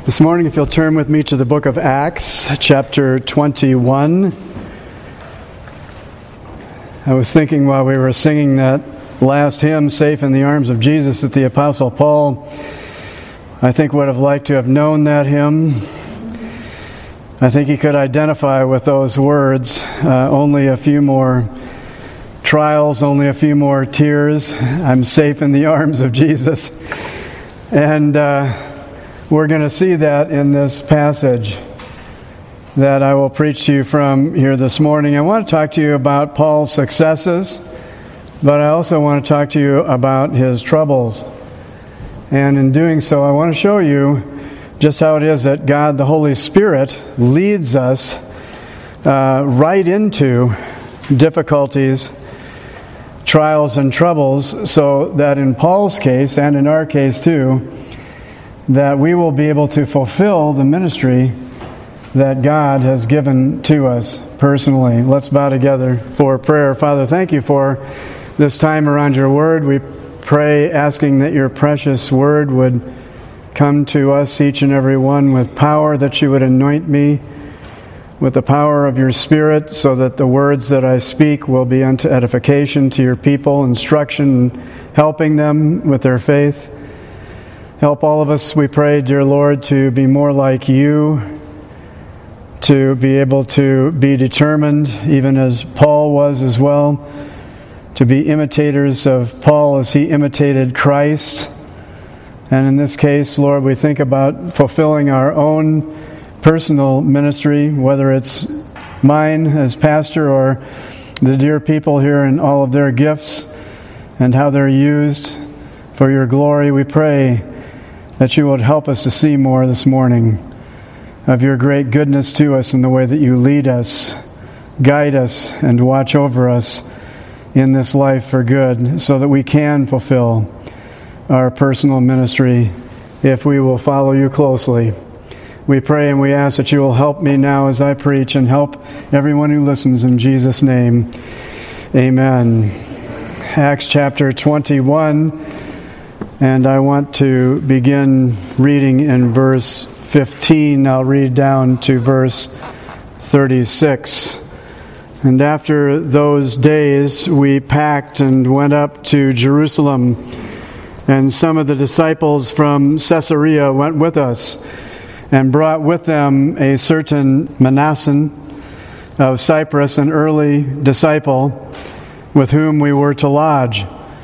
This morning, if you'll turn with me to the book of Acts, chapter 21. I was thinking while we were singing that last hymn, Safe in the Arms of Jesus, that the Apostle Paul, I think, would have liked to have known that hymn. I think he could identify with those words. Only a few more trials, only a few more tears. I'm safe in the arms of Jesus. And we're going to see that in this passage that I will preach to you from here this morning. I want to talk to you about Paul's successes, but I also want to talk to you about his troubles. And in doing so, I want to show you just how it is that God, the Holy Spirit, leads us right into difficulties, trials, and troubles, so that in Paul's case, and in our case too, that we will be able to fulfill the ministry that God has given to us personally. Let's bow together for prayer. Father, thank you for this time around your word. We pray asking that your precious word would come to us, each and every one, with power, that you would anoint me with the power of your Spirit, so that the words that I speak will be unto edification to your people, instruction, helping them with their faith. Help all of us, we pray, dear Lord, to be more like you, to be able to be determined, even as Paul was as well, to be imitators of Paul as he imitated Christ. And in this case, Lord, we think about fulfilling our own personal ministry, whether it's mine as pastor or the dear people here and all of their gifts and how they're used for your glory. We pray that you would help us to see more this morning of your great goodness to us in the way that you lead us, guide us, and watch over us in this life for good, so that we can fulfill our personal ministry if we will follow you closely. We pray and we ask that you will help me now as I preach, and help everyone who listens in Jesus' name. Amen. Acts chapter 21. And I want to begin reading in verse 15. I'll read down to verse 36. And after those days we packed and went up to Jerusalem. And some of the disciples from Caesarea went with us, and brought with them a certain Manasseh of Cyprus, an early disciple, with whom we were to lodge.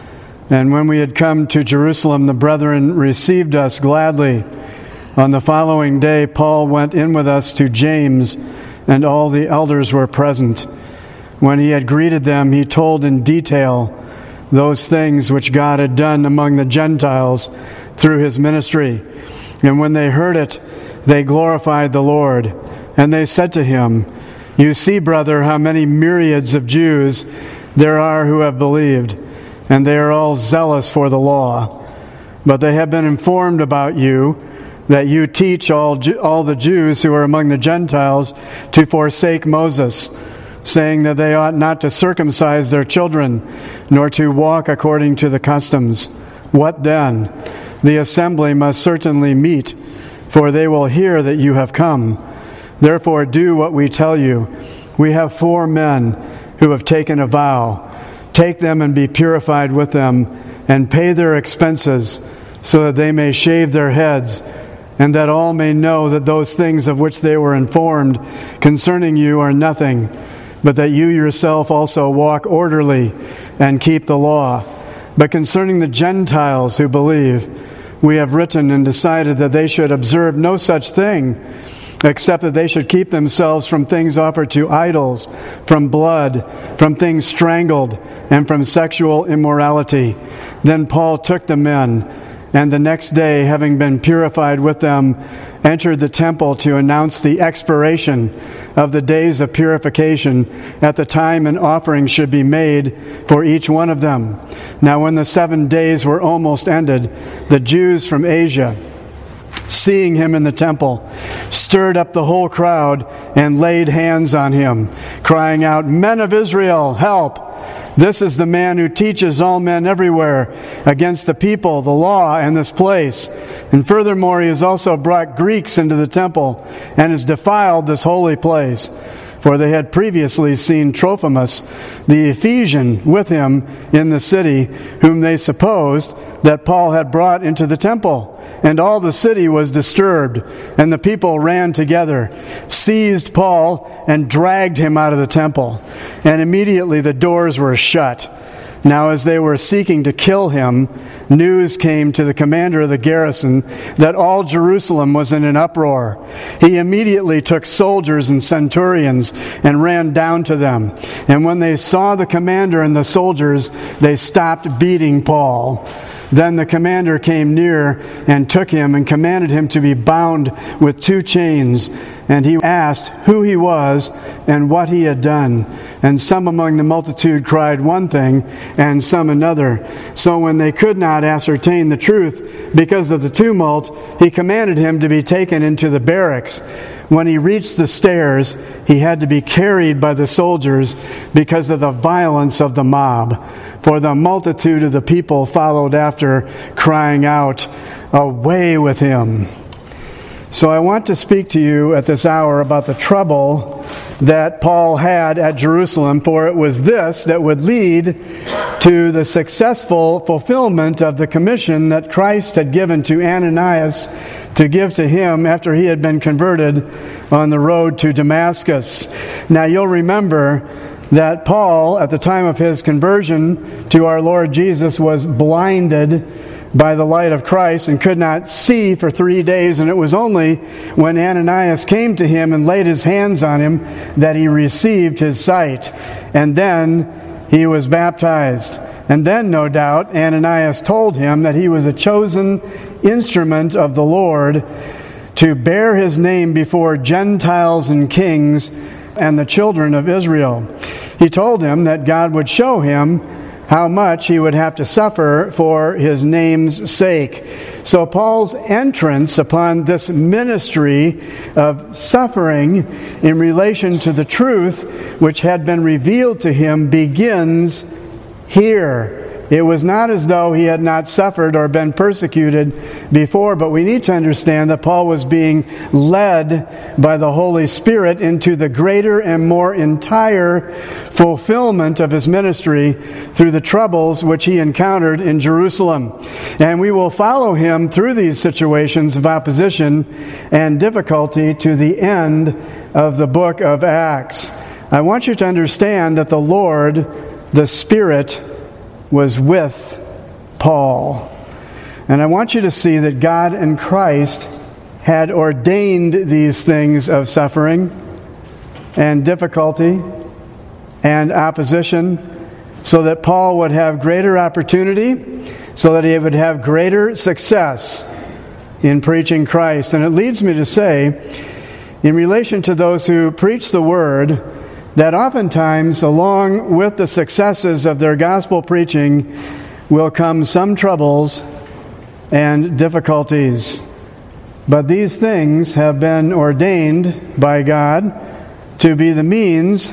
And when we had come to Jerusalem, the brethren received us gladly. On the following day, Paul went in with us to James, and all the elders were present. When he had greeted them, he told in detail those things which God had done among the Gentiles through his ministry. And when they heard it, they glorified the Lord. And they said to him, "You see, brother, how many myriads of Jews there are who have believed, and they are all zealous for the law. But they have been informed about you, that you teach all the Jews who are among the Gentiles to forsake Moses, saying that they ought not to circumcise their children, nor to walk according to the customs. What then? The assembly must certainly meet, for they will hear that you have come. Therefore do what we tell you. We have 4 men who have taken a vow. Take them and be purified with them, and pay their expenses, so that they may shave their heads, and that all may know that those things of which they were informed concerning you are nothing, but that you yourself also walk orderly and keep the law. But concerning the Gentiles who believe, we have written and decided that they should observe no such thing, except that they should keep themselves from things offered to idols, from blood, from things strangled, and from sexual immorality." Then Paul took the men, and the next day, having been purified with them, entered the temple to announce the expiration of the days of purification, at the time an offering should be made for each one of them. Now when the 7 days were almost ended, the Jews from Asia, seeing him in the temple, stirred up the whole crowd and laid hands on him, crying out, "Men of Israel, help! This is the man who teaches all men everywhere against the people, the law, and this place. And furthermore, he has also brought Greeks into the temple and has defiled this holy place. For they had previously seen Trophimus, the Ephesian, with him in the city, whom they supposed that Paul had brought into the temple. And all the city was disturbed, and the people ran together, seized Paul, and dragged him out of the temple. And immediately the doors were shut. Now as they were seeking to kill him, news came to the commander of the garrison that all Jerusalem was in an uproar. He immediately took soldiers and centurions and ran down to them. And when they saw the commander and the soldiers, they stopped beating Paul. Then the commander came near and took him and commanded him to be bound with 2 chains. And he asked who he was and what he had done. And some among the multitude cried one thing, and some another. So when they could not ascertain the truth because of the tumult, he commanded him to be taken into the barracks. When he reached the stairs, he had to be carried by the soldiers because of the violence of the mob. For the multitude of the people followed after, crying out, "Away with him!" So I want to speak to you at this hour about the trouble that Paul had at Jerusalem, for it was this that would lead to the successful fulfillment of the commission that Christ had given to Ananias to give to him after he had been converted on the road to Damascus. Now you'll remember that Paul, at the time of his conversion to our Lord Jesus, was blinded by the light of Christ and could not see for 3 days. And it was only when Ananias came to him and laid his hands on him that he received his sight. And then he was baptized. And then, no doubt, Ananias told him that he was a chosen instrument of the Lord to bear his name before Gentiles and kings and the children of Israel. He told him that God would show him how much he would have to suffer for his name's sake. So Paul's entrance upon this ministry of suffering in relation to the truth which had been revealed to him begins here. It was not as though he had not suffered or been persecuted before, but we need to understand that Paul was being led by the Holy Spirit into the greater and more entire fulfillment of his ministry through the troubles which he encountered in Jerusalem. And we will follow him through these situations of opposition and difficulty to the end of the book of Acts. I want you to understand that the Lord, the Spirit, was with Paul. And I want you to see that God and Christ had ordained these things of suffering and difficulty and opposition so that Paul would have greater opportunity, so that he would have greater success in preaching Christ. And it leads me to say, in relation to those who preach the Word, that oftentimes, along with the successes of their gospel preaching, will come some troubles and difficulties. But these things have been ordained by God to be the means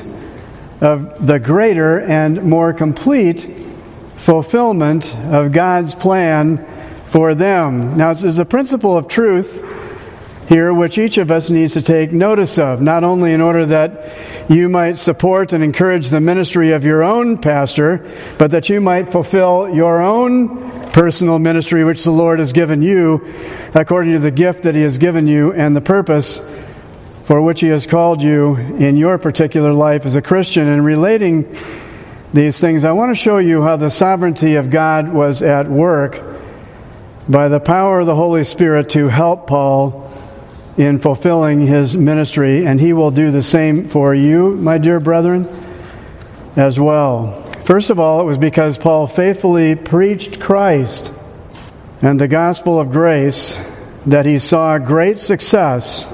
of the greater and more complete fulfillment of God's plan for them. Now, there's a principle of truth here which each of us needs to take notice of, not only in order that you might support and encourage the ministry of your own pastor, but that you might fulfill your own personal ministry which the Lord has given you according to the gift that He has given you and the purpose for which He has called you in your particular life as a Christian. And relating these things, I want to show you how the sovereignty of God was at work by the power of the Holy Spirit to help Paul in fulfilling his ministry, and he will do the same for you, my dear brethren, as well. First of all, it was because Paul faithfully preached Christ and the gospel of grace that he saw great success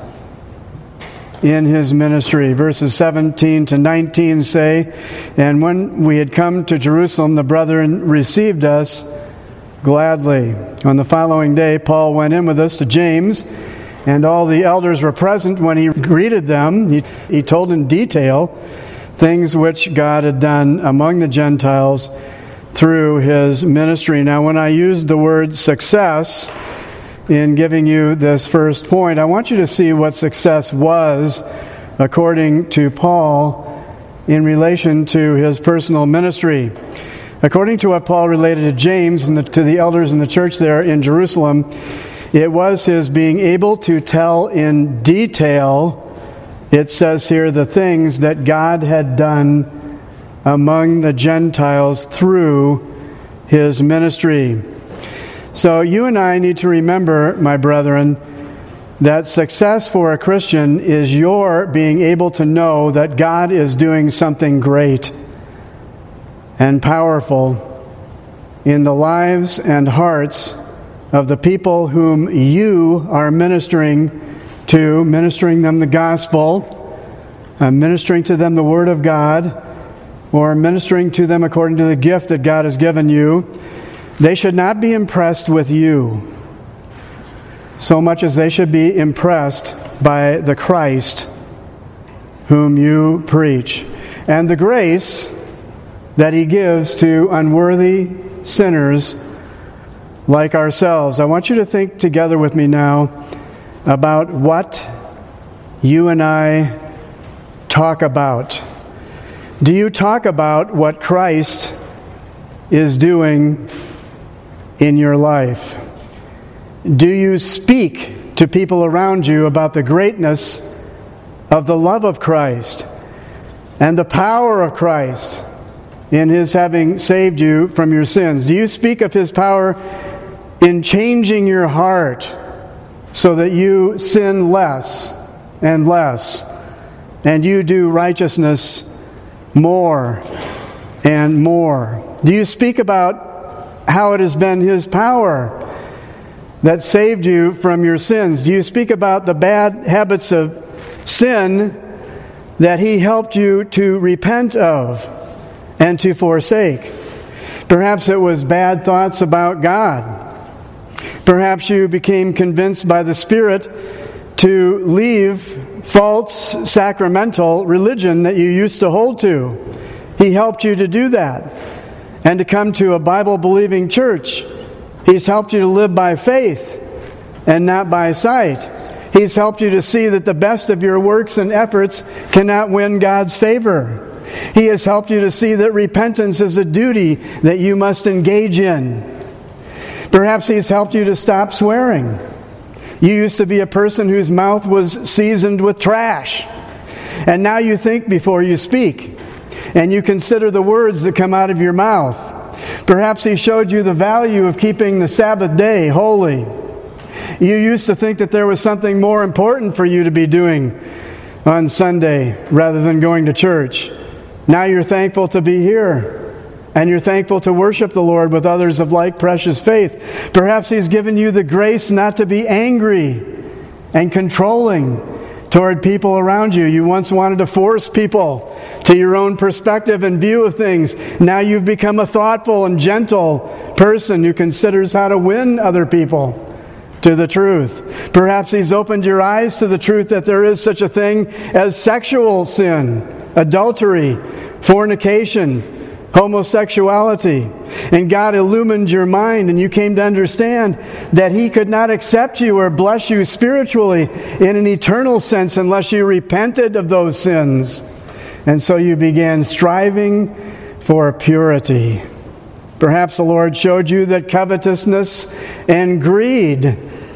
in his ministry. Verses 17 to 19 say, "And when we had come to Jerusalem, the brethren received us gladly. On the following day, Paul went in with us to James, and all the elders were present when he greeted them. He told in detail things which God had done among the Gentiles through his ministry." Now, when I used the word success, in giving you this first point. I want you to see what success was, according to Paul, in relation to his personal ministry. According to what Paul related to James and to the elders in the church there in Jerusalem, it was his being able to tell in detail, it says here, the things that God had done among the Gentiles through his ministry. So you and I need to remember, my brethren, that success for a Christian is your being able to know that God is doing something great and powerful in the lives and hearts of the people whom you are ministering to, ministering them the gospel, ministering to them the Word of God, or ministering to them according to the gift that God has given you. They should not be impressed with you so much as they should be impressed by the Christ whom you preach and the grace that He gives to unworthy sinners like ourselves. I want you to think together with me now about what you and I talk about. Do you talk about what Christ is doing in your life? Do you speak to people around you about the greatness of the love of Christ and the power of Christ in His having saved you from your sins? Do you speak of His power in changing your heart so that you sin less and less, and you do righteousness more and more? Do you speak about how it has been His power that saved you from your sins? Do you speak about the bad habits of sin that He helped you to repent of and to forsake? Perhaps it was bad thoughts about God. Perhaps you became convinced by the Spirit to leave false sacramental religion that you used to hold to. He helped you to do that and to come to a Bible-believing church. He's helped you to live by faith and not by sight. He's helped you to see that the best of your works and efforts cannot win God's favor. He has helped you to see that repentance is a duty that you must engage in. Perhaps He's helped you to stop swearing. You used to be a person whose mouth was seasoned with trash. And now you think before you speak. And you consider the words that come out of your mouth. Perhaps He showed you the value of keeping the Sabbath day holy. You used to think that there was something more important for you to be doing on Sunday rather than going to church. Now you're thankful to be here. And you're thankful to worship the Lord with others of like precious faith. Perhaps He's given you the grace not to be angry and controlling toward people around you. You once wanted to force people to your own perspective and view of things. Now you've become a thoughtful and gentle person who considers how to win other people to the truth. Perhaps He's opened your eyes to the truth that there is such a thing as sexual sin, adultery, fornication, homosexuality. And God illumined your mind and you came to understand that He could not accept you or bless you spiritually in an eternal sense unless you repented of those sins. And so you began striving for purity. Perhaps the Lord showed you that covetousness and greed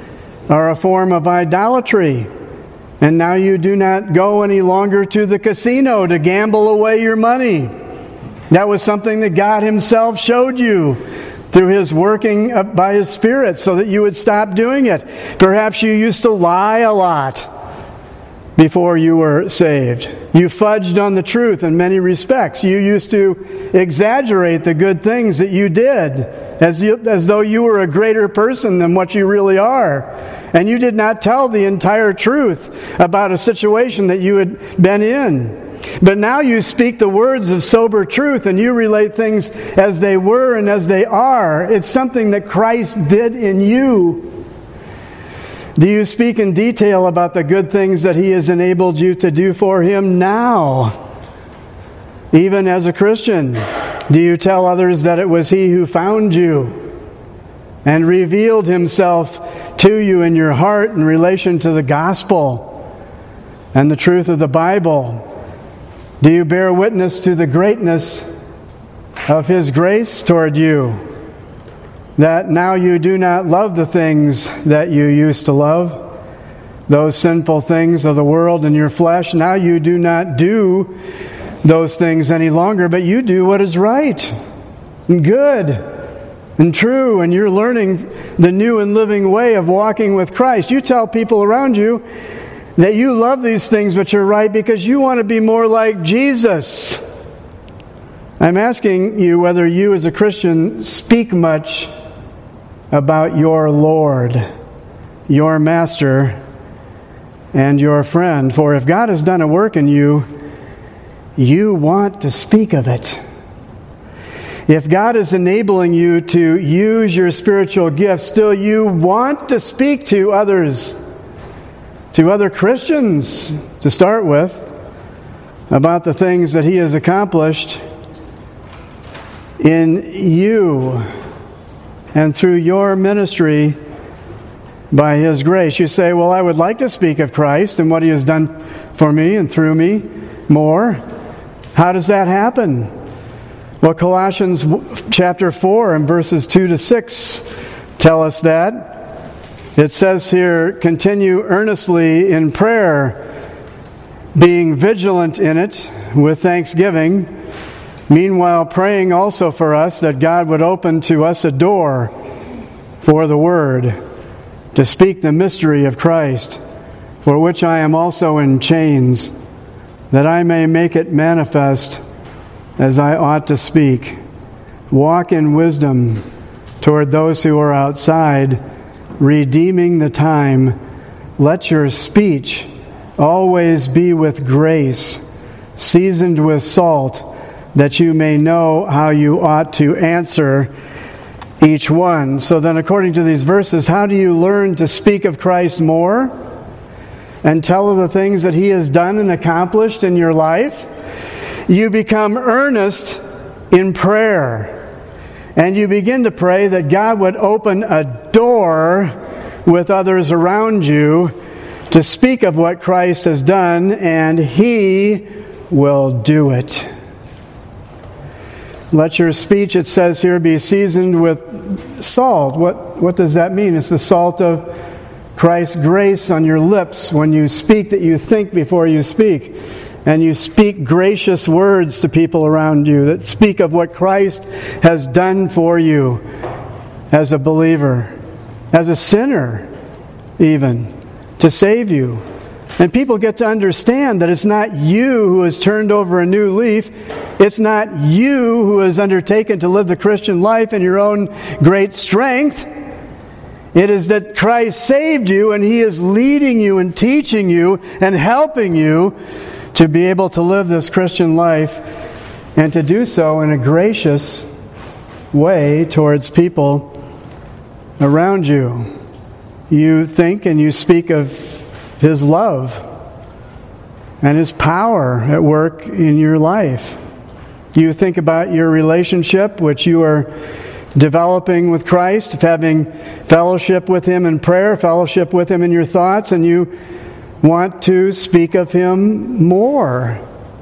are a form of idolatry. And now you do not go any longer to the casino to gamble away your money. That was something that God Himself showed you through His working by His Spirit so that you would stop doing it. Perhaps you used to lie a lot before you were saved. You fudged on the truth in many respects. You used to exaggerate the good things that you did as though you were a greater person than what you really are. And you did not tell the entire truth about a situation that you had been in. But now you speak the words of sober truth and you relate things as they were and as they are. It's something that Christ did in you. Do you speak in detail about the good things that He has enabled you to do for Him now? Even as a Christian, do you tell others that it was He who found you and revealed Himself to you in your heart in relation to the gospel and the truth of the Bible? Do you bear witness to the greatness of His grace toward you? That now you do not love the things that you used to love, those sinful things of the world and your flesh. Now you do not do those things any longer, but you do what is right and good and true, and you're learning the new and living way of walking with Christ. You tell people around you that you love these things, but you're right because you want to be more like Jesus. I'm asking you whether you as a Christian speak much about your Lord, your Master, and your friend. For if God has done a work in you, you want to speak of it. If God is enabling you to use your spiritual gifts, still you want to speak to others, to other Christians to start with, about the things that He has accomplished in you and through your ministry by His grace. You say, well, I would like to speak of Christ and what He has done for me and through me more. How does that happen? Well, Colossians chapter 4 and verses 2 to 6 tell us that. It says here, continue earnestly in prayer, being vigilant in it with thanksgiving, meanwhile praying also for us that God would open to us a door for the Word, to speak the mystery of Christ, for which I am also in chains, that I may make it manifest as I ought to speak. Walk in wisdom toward those who are outside, redeeming the time. Let your speech always be with grace, seasoned with salt, that you may know how you ought to answer each one. So then, according to these verses, how do you learn to speak of Christ more and tell of the things that He has done and accomplished in your life? You become earnest in prayer, and you begin to pray that God would open a door with others around you to speak of what Christ has done, and He will do it. Let your speech, it says here, be seasoned with salt. What does that mean? It's the salt of Christ's grace on your lips when you speak, that you think before you speak. And you speak gracious words to people around you that speak of what Christ has done for you as a believer, as a sinner even, to save you. And people get to understand that it's not you who has turned over a new leaf. It's not you who has undertaken to live the Christian life in your own great strength. It is that Christ saved you, and He is leading you and teaching you and helping you to be able to live this Christian life and to do so in a gracious way towards people around you. You think and you speak of His love and His power at work in your life. You think about your relationship, which you are developing with Christ, having fellowship with Him in prayer, fellowship with Him in your thoughts, and you want to speak of Him more.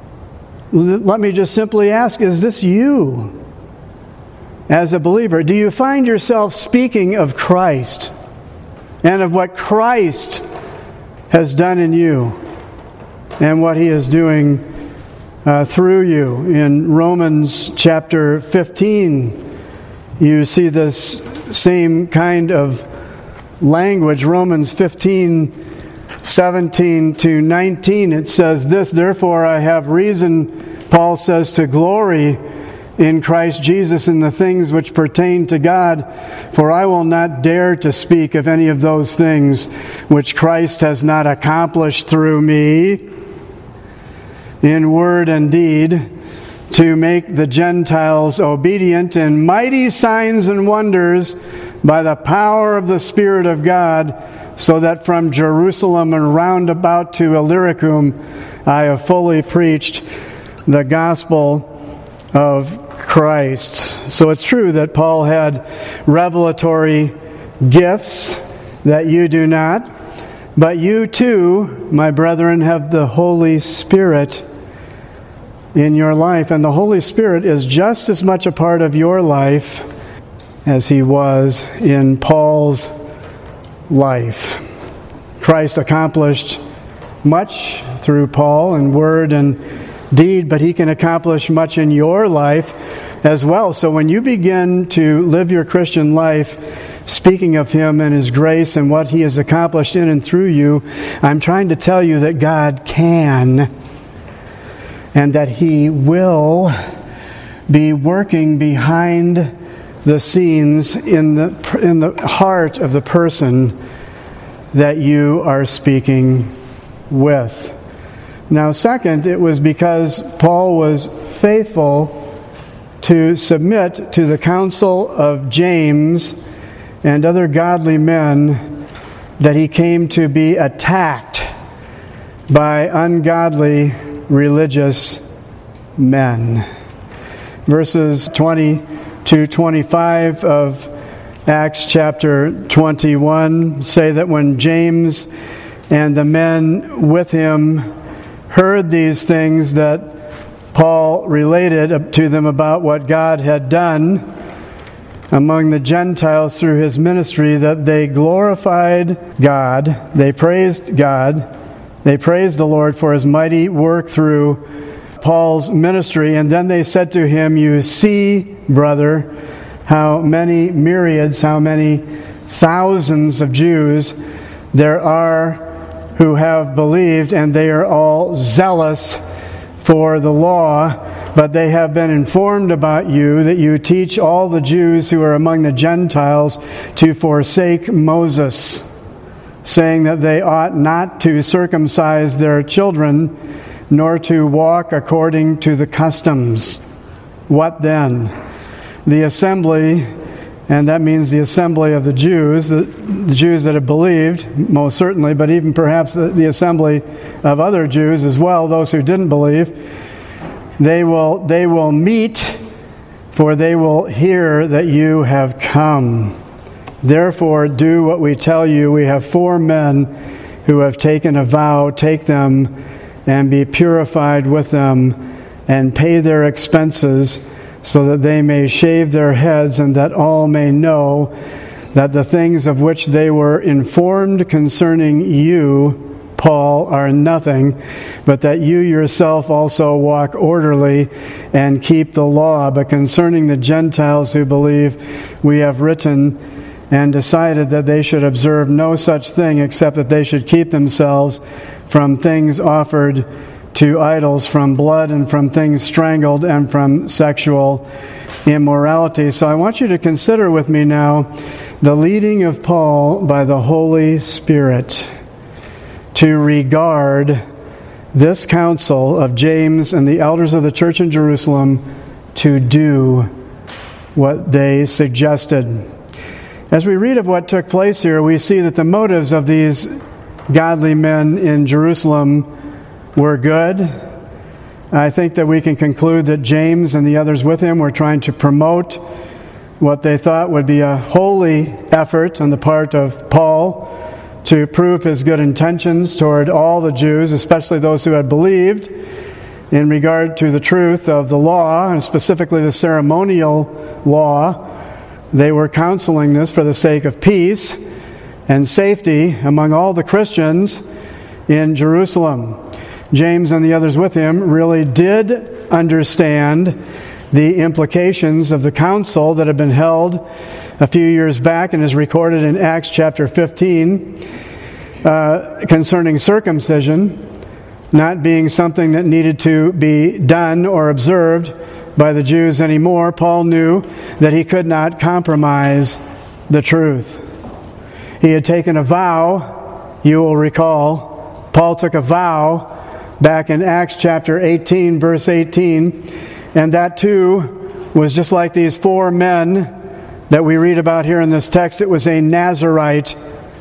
Let me just simply ask, is this you as a believer? Do you find yourself speaking of Christ and of what Christ has done in you and what He is doing through you? In Romans chapter 15, you see this same kind of language. Romans 15, 17 to 19, it says this, therefore I have reason, Paul says, to glory in Christ Jesus in the things which pertain to God, for I will not dare to speak of any of those things which Christ has not accomplished through me in word and deed, to make the Gentiles obedient in mighty signs and wonders by the power of the Spirit of God, so that from Jerusalem and round about to Illyricum I have fully preached the gospel of Christ. So it's true that Paul had revelatory gifts that you do not. But you too, my brethren, have the Holy Spirit in your life. And the Holy Spirit is just as much a part of your life as He was in Paul's life. Christ accomplished much through Paul in word and deed, but He can accomplish much in your life as well. So when you begin to live your Christian life speaking of Him and His grace and what He has accomplished in and through you, I'm trying to tell you that God can and that He will be working behind the scenes in the heart of the person that you are speaking with. Now, second, it was because Paul was faithful to submit to the counsel of James and other godly men that he came to be attacked by ungodly religious men. Verses 20 to 25 of Acts chapter 21 say that when James and the men with him heard these things that Paul related to them about what God had done among the Gentiles through his ministry, that they glorified God, they praised God, they praised the Lord for His mighty work through Paul's ministry. And then they said to him, "You see, brother, how many myriads, how many thousands of Jews there are who have believed, and they are all zealous for the law, but they have been informed about you that you teach all the Jews who are among the Gentiles to forsake Moses, saying that they ought not to circumcise their children, nor to walk according to the customs. What then? The assembly," and that means the assembly of the Jews that have believed, most certainly, but even perhaps the assembly of other Jews as well, those who didn't believe, they will meet, for they will hear that you have come. Therefore, do what we tell you. We have 4 men who have taken a vow. Take them and be purified with them, and pay their expenses, so that they may shave their heads, and that all may know that the things of which they were informed concerning you, Paul, are nothing, but that you yourself also walk orderly and keep the law. But concerning the Gentiles who believe, we have written and decided that they should observe no such thing, except that they should keep themselves from things offered to idols, from blood, and from things strangled, and from sexual immorality. So I want you to consider with me now the leading of Paul by the Holy Spirit to regard this counsel of James and the elders of the church in Jerusalem to do what they suggested. As we read of what took place here, we see that the motives of these godly men in Jerusalem were good. I think that we can conclude that James and the others with him were trying to promote what they thought would be a holy effort on the part of Paul to prove his good intentions toward all the Jews, especially those who had believed in regard to the truth of the law, and specifically the ceremonial law. They were counseling this for the sake of peace and safety among all the Christians in Jerusalem. James and the others with him really did understand the implications of the council that had been held a few years back and is recorded in Acts chapter 15 concerning circumcision not being something that needed to be done or observed by the Jews anymore. Paul knew that he could not compromise the truth. He had taken a vow, you will recall. Paul took a vow back in Acts chapter 18, verse 18, and that too was just like these 4 men that we read about here in this text. It was a Nazirite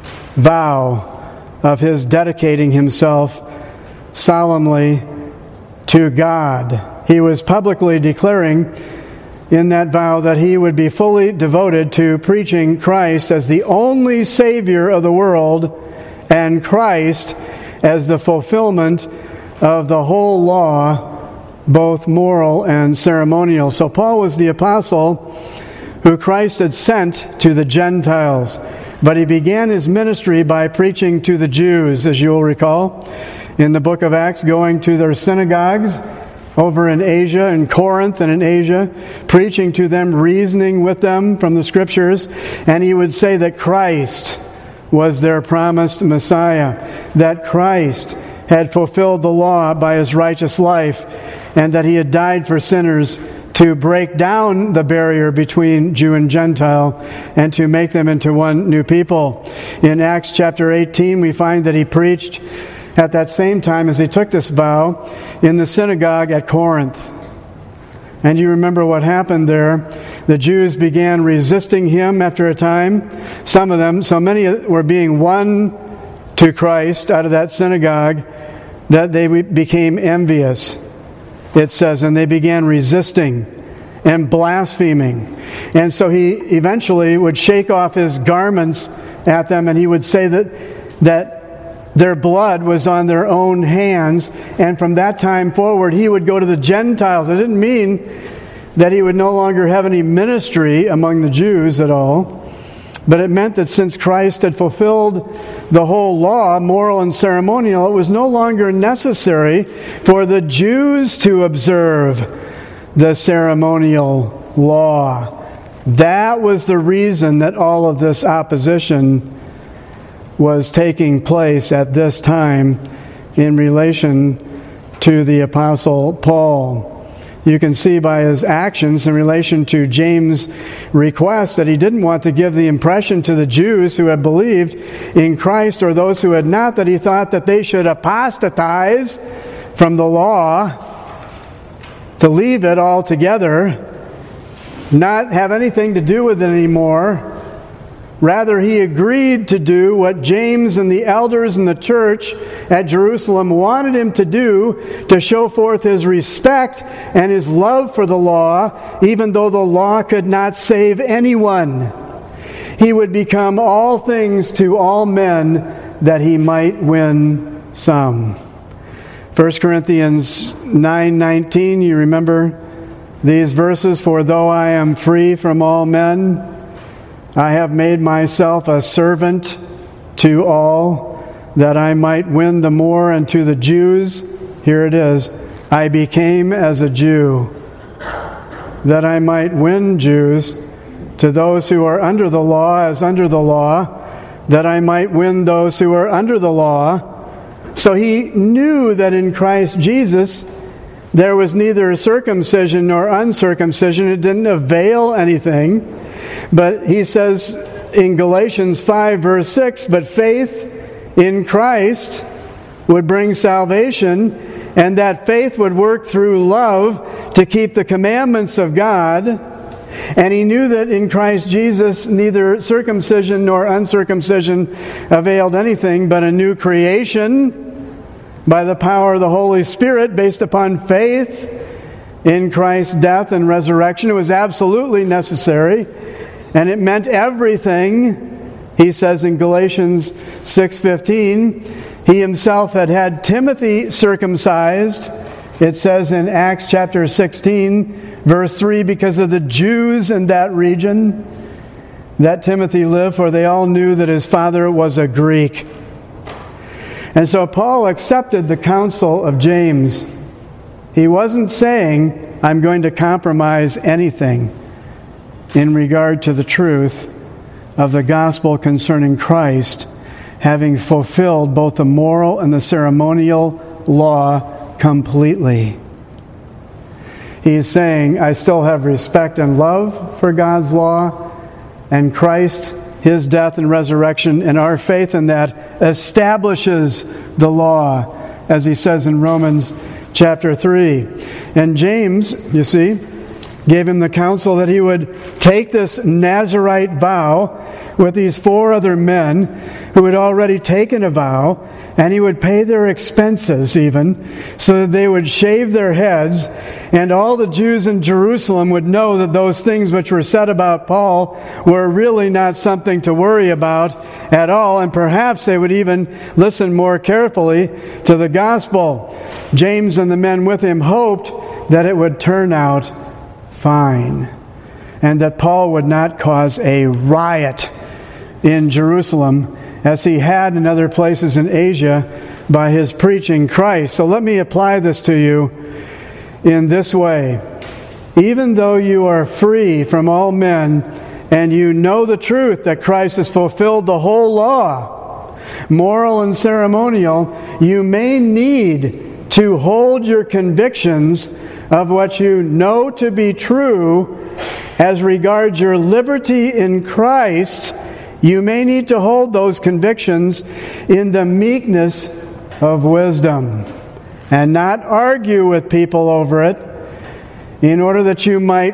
vow of his dedicating himself solemnly to God. He was publicly declaring in that vow that he would be fully devoted to preaching Christ as the only Savior of the world and Christ as the fulfillment of the whole law, both moral and ceremonial. So Paul was the apostle who Christ had sent to the Gentiles. But he began his ministry by preaching to the Jews, as you'll recall, in the book of Acts, going to their synagogues over in Asia, in Corinth and in Asia, preaching to them, reasoning with them from the Scriptures. And he would say that Christ was their promised Messiah, that Christ had fulfilled the law by his righteous life, and that he had died for sinners to break down the barrier between Jew and Gentile and to make them into one new people. In Acts chapter 18, we find that he preached at that same time as he took this vow in the synagogue at Corinth. And you remember what happened there. The Jews began resisting him after a time. Some of them, so many were being won to Christ out of that synagogue that they became envious. It says, and they began resisting and blaspheming. And so he eventually would shake off his garments at them, and he would say that their blood was on their own hands. And from that time forward, he would go to the Gentiles. It didn't mean that he would no longer have any ministry among the Jews at all. But it meant that since Christ had fulfilled the whole law, moral and ceremonial, it was no longer necessary for the Jews to observe the ceremonial law. That was the reason that all of this opposition was taking place at this time in relation to the Apostle Paul. You can see by his actions in relation to James' request that he didn't want to give the impression to the Jews who had believed in Christ or those who had not, that he thought that they should apostatize from the law, to leave it altogether, not have anything to do with it anymore. Rather, he agreed to do what James and the elders in the church at Jerusalem wanted him to do, to show forth his respect and his love for the law, even though the law could not save anyone. He would become all things to all men that he might win some. 1 Corinthians 9:19, you remember these verses? For though I am free from all men, I have made myself a servant to all, that I might win the more. And to the Jews, here it is, I became as a Jew, that I might win Jews. To those who are under the law, as under the law, that I might win those who are under the law. So he knew that in Christ Jesus there was neither circumcision nor uncircumcision. It didn't avail anything. But he says in Galatians 5 verse 6, but faith in Christ would bring salvation, and that faith would work through love to keep the commandments of God. And he knew that in Christ Jesus neither circumcision nor uncircumcision availed anything, but a new creation by the power of the Holy Spirit based upon faith in Christ's death and resurrection. It was absolutely necessary. And it meant everything. He says in Galatians 6:15, he himself had Timothy circumcised. It says in Acts chapter 16, verse 3, because of the Jews in that region that Timothy lived, for they all knew that his father was a Greek. And so Paul accepted the counsel of James. He wasn't saying, I'm going to compromise anything in regard to the truth of the gospel concerning Christ, having fulfilled both the moral and the ceremonial law completely. He is saying, I still have respect and love for God's law, and Christ, his death and resurrection, and our faith in that establishes the law, as he says in Romans chapter 3. And James, you see, gave him the counsel that he would take this Nazirite vow with these 4 other men who had already taken a vow, and he would pay their expenses even, so that they would shave their heads, and all the Jews in Jerusalem would know that those things which were said about Paul were really not something to worry about at all, and perhaps they would even listen more carefully to the gospel. James and the men with him hoped that it would turn out fine, and that Paul would not cause a riot in Jerusalem as he had in other places in Asia by his preaching Christ. So let me apply this to you in this way. Even though you are free from all men and you know the truth that Christ has fulfilled the whole law, moral and ceremonial, you may need to hold your convictions of what you know to be true as regards your liberty in Christ. You may need to hold those convictions in the meekness of wisdom and not argue with people over it, in order that you might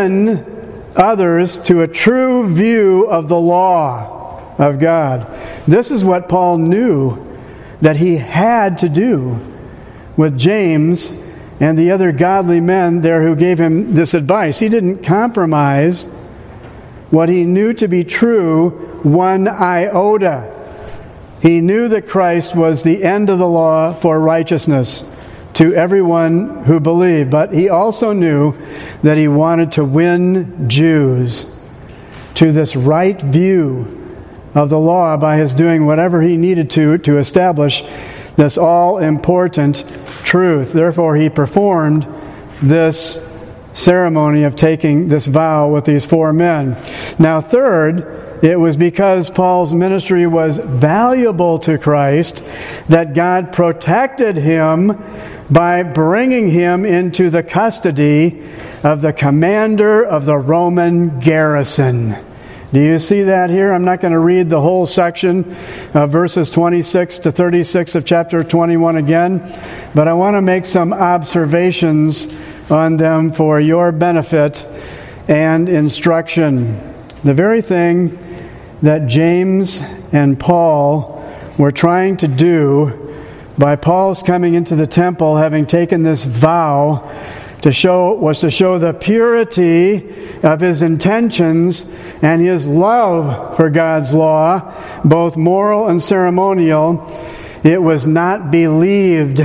win others to a true view of the law of God. This is what Paul knew that he had to do with James and the other godly men there who gave him this advice. He didn't compromise what he knew to be true one iota. He knew that Christ was the end of the law for righteousness to everyone who believed, but he also knew that he wanted to win Jews to this right view of the law by his doing whatever he needed to establish this all-important truth. Therefore, he performed this ceremony of taking this vow with these 4 men. Now, third, it was because Paul's ministry was valuable to Christ that God protected him by bringing him into the custody of the commander of the Roman garrison. Do you see that here? I'm not going to read the whole section, verses 26 to 36 of chapter 21 again, but I want to make some observations on them for your benefit and instruction. The very thing that James and Paul were trying to do by Paul's coming into the temple, having taken this vow, was to show the purity of his intentions and his love for God's law, both moral and ceremonial. It was not believed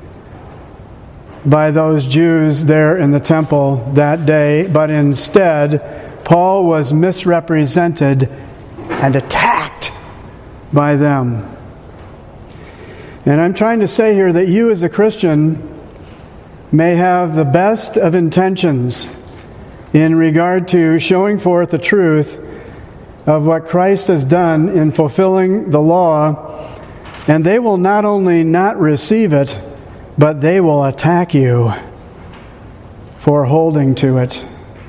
by those Jews there in the temple that day, but instead Paul was misrepresented and attacked by them. And I'm trying to say here that you as a Christian may have the best of intentions in regard to showing forth the truth of what Christ has done in fulfilling the law, and they will not only not receive it, but they will attack you for holding to it.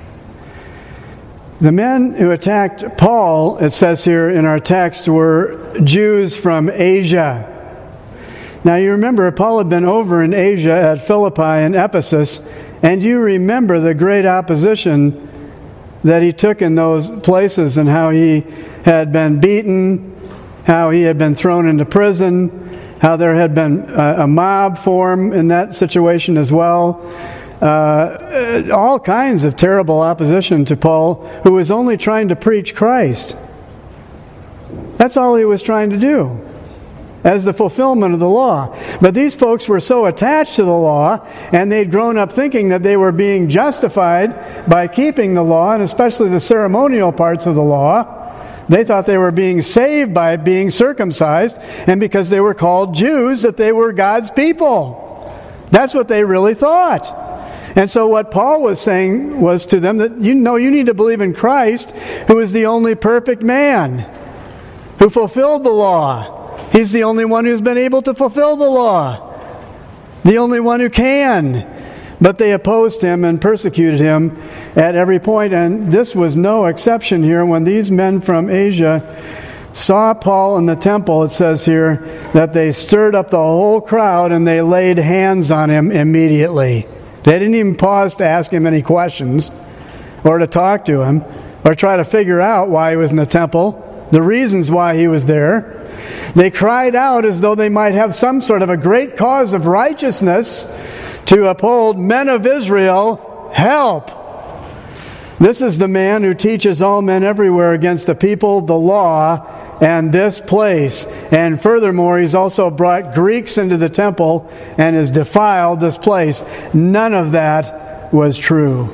The men who attacked Paul, it says here in our text, were Jews from Asia. Now you remember, Paul had been over in Asia at Philippi and Ephesus, and you remember the great opposition that he took in those places and how he had been beaten, how he had been thrown into prison, how there had been a mob form in that situation as well. All kinds of terrible opposition to Paul, who was only trying to preach Christ. That's all he was trying to do, as the fulfillment of the law. But these folks were so attached to the law, and they'd grown up thinking that they were being justified by keeping the law, and especially the ceremonial parts of the law. They thought they were being saved by being circumcised, and because they were called Jews, that they were God's people. That's what they really thought. And so what Paul was saying was to them that you need to believe in Christ, who is the only perfect man, who fulfilled the law. He's the only one who's been able to fulfill the law, the only one who can. But they opposed him and persecuted him at every point, and this was no exception here. When these men from Asia saw Paul in the temple, it says here that they stirred up the whole crowd and they laid hands on him immediately. They didn't even pause to ask him any questions or to talk to him or try to figure out why he was in the temple, the reasons why he was there. They cried out as though they might have some sort of a great cause of righteousness to uphold. Men of Israel, help! This is the man who teaches all men everywhere against the people, the law, and this place. And furthermore, he's also brought Greeks into the temple and has defiled this place. None of that was true.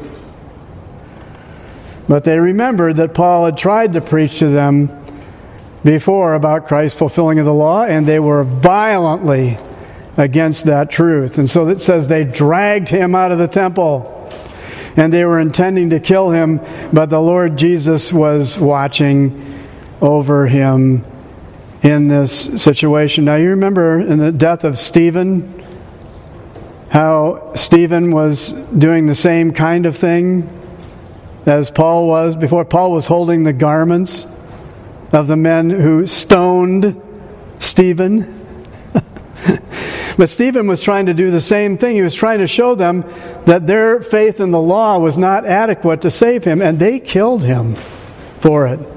But they remembered that Paul had tried to preach to them before about Christ's fulfilling of the law, and they were violently against that truth. And so it says they dragged him out of the temple, and they were intending to kill him, but the Lord Jesus was watching over him in this situation. Now you remember in the death of Stephen, how Stephen was doing the same kind of thing as Paul was before. Paul was holding the garments of the men who stoned Stephen. But Stephen was trying to do the same thing. He was trying to show them that their faith in the law was not adequate to save him, and they killed him for it.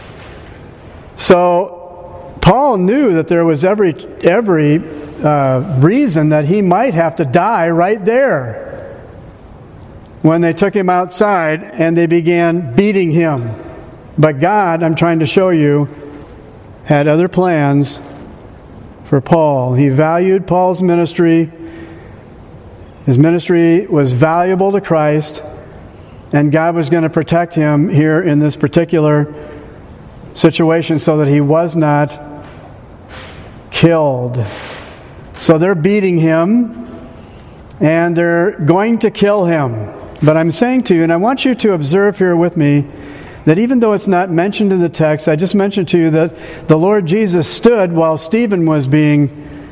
So Paul knew that there was every reason that he might have to die right there when they took him outside and they began beating him. But God, I'm trying to show you, had other plans for Paul. He valued Paul's ministry. His ministry was valuable to Christ, and God was going to protect him here in this particular situation so that he was not killed. So they're beating him, and they're going to kill him. But I'm saying to you, and I want you to observe here with me, that even though it's not mentioned in the text, I just mentioned to you that the Lord Jesus stood while Stephen was being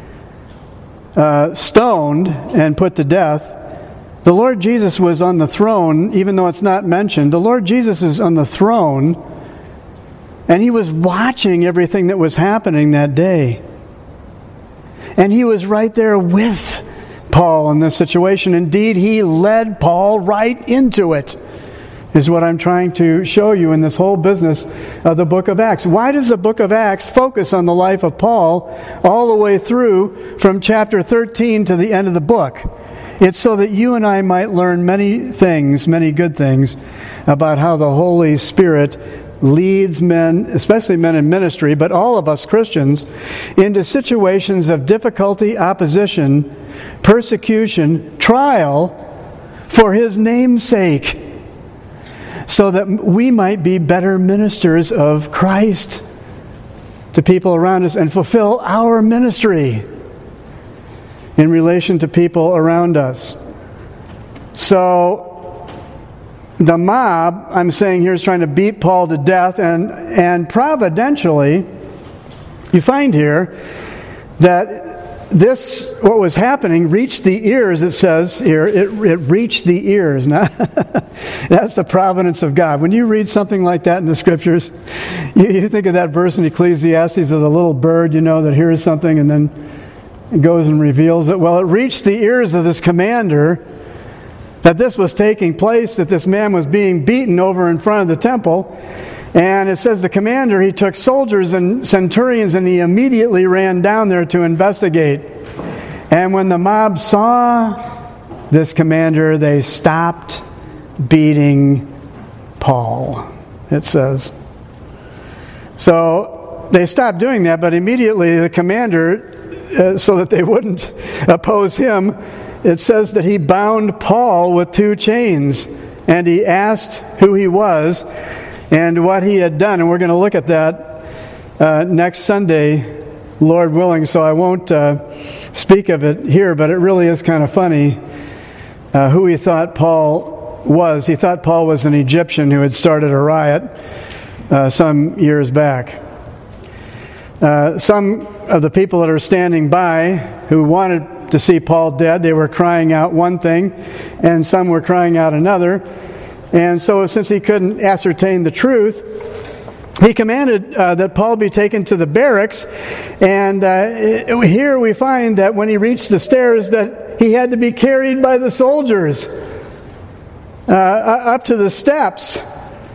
stoned and put to death. The Lord Jesus was on the throne, even though it's not mentioned. The Lord Jesus is on the throne, and he was watching everything that was happening that day. And he was right there with Paul in this situation. Indeed, he led Paul right into it, is what I'm trying to show you in this whole business of the book of Acts. Why does the book of Acts focus on the life of Paul all the way through from chapter 13 to the end of the book? It's so that you and I might learn many things, many good things, about how the Holy Spirit leads men, especially men in ministry, but all of us Christians, into situations of difficulty, opposition, persecution, trial, for His name's sake, so that we might be better ministers of Christ to people around us and fulfill our ministry in relation to people around us. So the mob, I'm saying here, is trying to beat Paul to death, and providentially, you find here that this, what was happening, reached the ears, it says here, it reached the ears. Now, that's the providence of God. When you read something like that in the Scriptures, you think of that verse in Ecclesiastes of the little bird, that hears something and then it goes and reveals it. Well, it reached the ears of this commander that this was taking place, that this man was being beaten over in front of the temple. And it says the commander, he took soldiers and centurions and he immediately ran down there to investigate. And when the mob saw this commander, they stopped beating Paul, it says. So they stopped doing that, but immediately the commander, so that they wouldn't oppose him, it says that he bound Paul with 2 chains, and he asked who he was and what he had done. And we're going to look at that next Sunday, Lord willing, so I won't speak of it here, but it really is kind of funny who he thought Paul was. He thought Paul was an Egyptian who had started a riot some years back. Some of the people that are standing by who wanted to see Paul dead, they were crying out one thing, and some were crying out another. And so since he couldn't ascertain the truth, he commanded that Paul be taken to the barracks. And here we find that when he reached the stairs, that he had to be carried by the soldiers up to the steps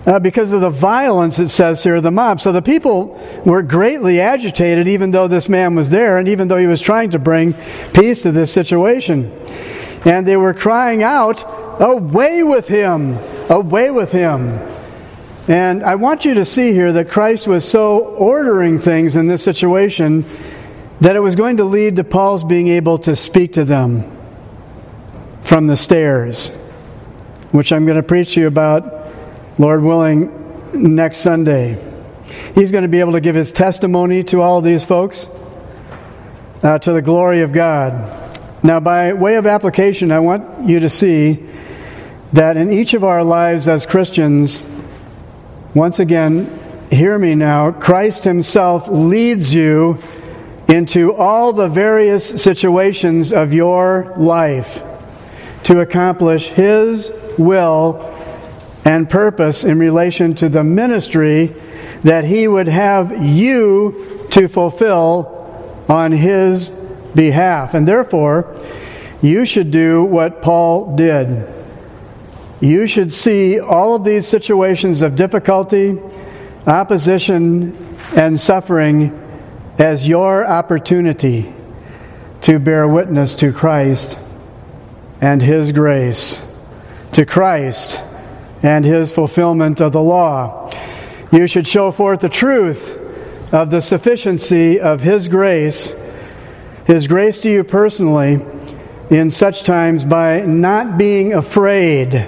because of the violence, it says here, of the mob. So the people were greatly agitated, even though this man was there, and even though he was trying to bring peace to this situation. And they were crying out, "Away with him! Away with him!" And I want you to see here that Christ was so ordering things in this situation that it was going to lead to Paul's being able to speak to them from the stairs, which I'm going to preach to you about, Lord willing, next Sunday. He's going to be able to give his testimony to all of these folks, to the glory of God. Now, by way of application, I want you to see that in each of our lives as Christians, once again, hear me now, Christ himself leads you into all the various situations of your life to accomplish his will and purpose in relation to the ministry that he would have you to fulfill on his behalf. And therefore, you should do what Paul did. You should see all of these situations of difficulty, opposition, and suffering as your opportunity to bear witness to Christ and his grace, to Christ and his fulfillment of the law. You should show forth the truth of the sufficiency of his grace to you personally in such times by not being afraid,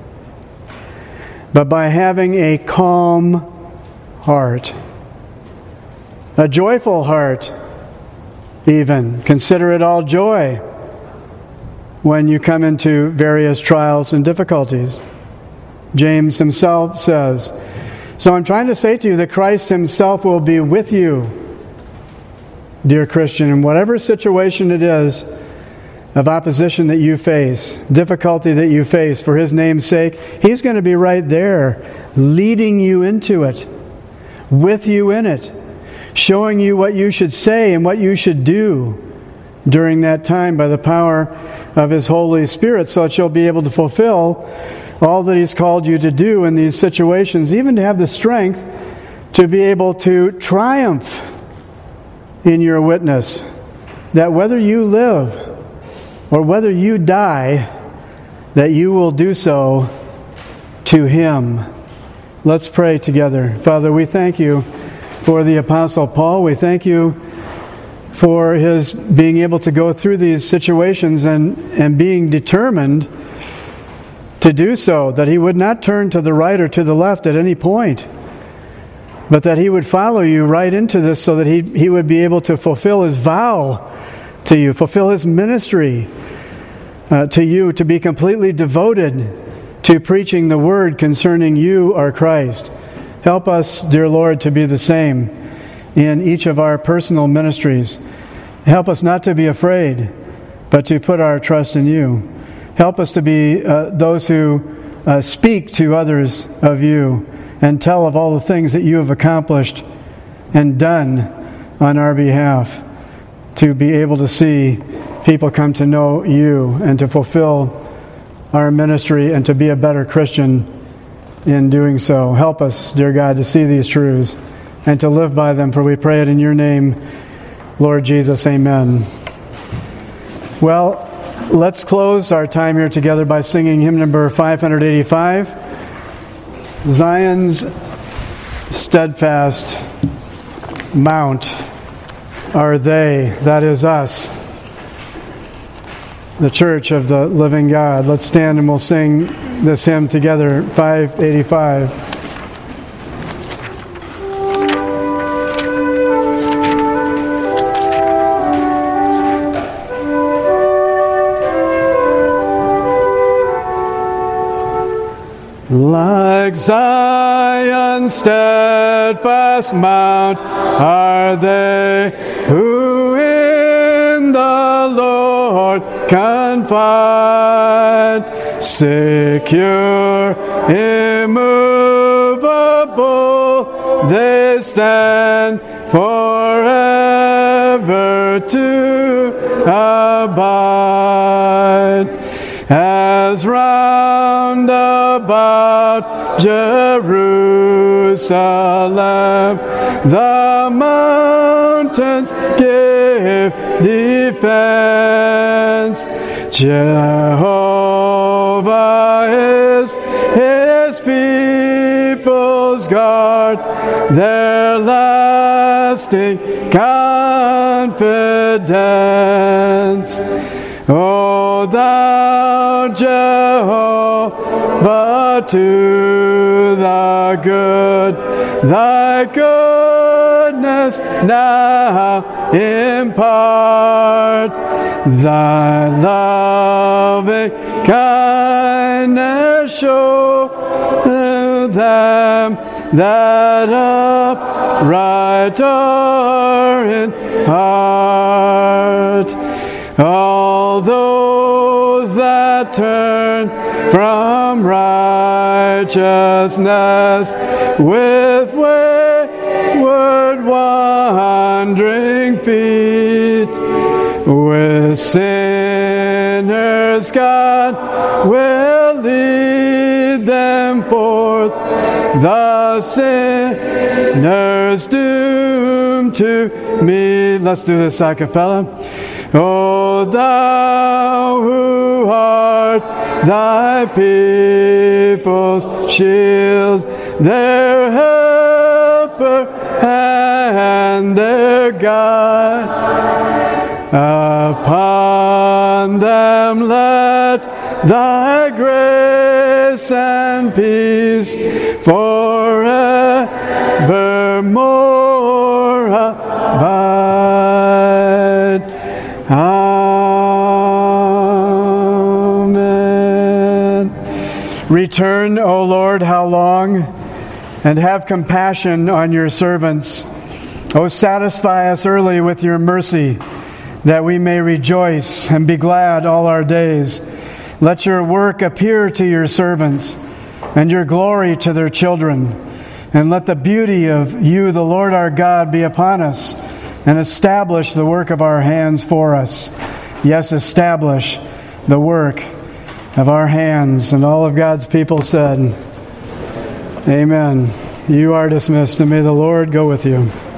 but by having a calm heart, a joyful heart even. Consider it all joy when you come into various trials and difficulties. James himself says. So I'm trying to say to you that Christ himself will be with you, dear Christian, in whatever situation it is of opposition that you face, difficulty that you face for his name's sake. He's going to be right there, leading you into it, with you in it, showing you what you should say and what you should do during that time by the power of his Holy Spirit, so that you'll be able to fulfill all that he's called you to do in these situations, even to have the strength to be able to triumph in your witness, that whether you live or whether you die, that you will do so to him. Let's pray together. Father, we thank you for the Apostle Paul. We thank you for his being able to go through these situations and being determined to do so, that he would not turn to the right or to the left at any point, but that he would follow you right into this so that he would be able to fulfill his vow to you, fulfill his ministry to you, to be completely devoted to preaching the word concerning you, our Christ. Help us, dear Lord, to be the same in each of our personal ministries. Help us not to be afraid, but to put our trust in you. Help us to be those who speak to others of you and tell of all the things that you have accomplished and done on our behalf, to be able to see people come to know you and to fulfill our ministry and to be a better Christian in doing so. Help us, dear God, to see these truths and to live by them, for we pray it in your name, Lord Jesus. Amen. Well, let's close our time here together by singing hymn number 585, Zion's Steadfast Mount are they, that is us, the church of the living God. Let's stand and we'll sing this hymn together, 585. Like Zion's steadfast mount are they who in the Lord confide, secure, immovable, they stand forever to abide. As round about about Jerusalem. The mountains give defense. Jehovah is his people's guard, their lasting confidence. O thou Jehovah, to the good, thy goodness now impart, thy loving kindness show to them that upright are in heart. All those that turn from righteousness with wayward wandering feet, with sinners God will lead them forth, the sinners doomed to meet. Let's do this a cappella. O thou who art thy people's shield, their helper and their guide, upon them let thy grace and peace forevermore abide. Amen. Return, O Lord, how long? And have compassion on your servants. O satisfy us early with your mercy, that we may rejoice and be glad all our days. Let your work appear to your servants, and your glory to their children. And let the beauty of you, the Lord our God, be upon us, and establish the work of our hands for us. Yes, establish the work of our hands. And all of God's people said, Amen. You are dismissed, and may the Lord go with you.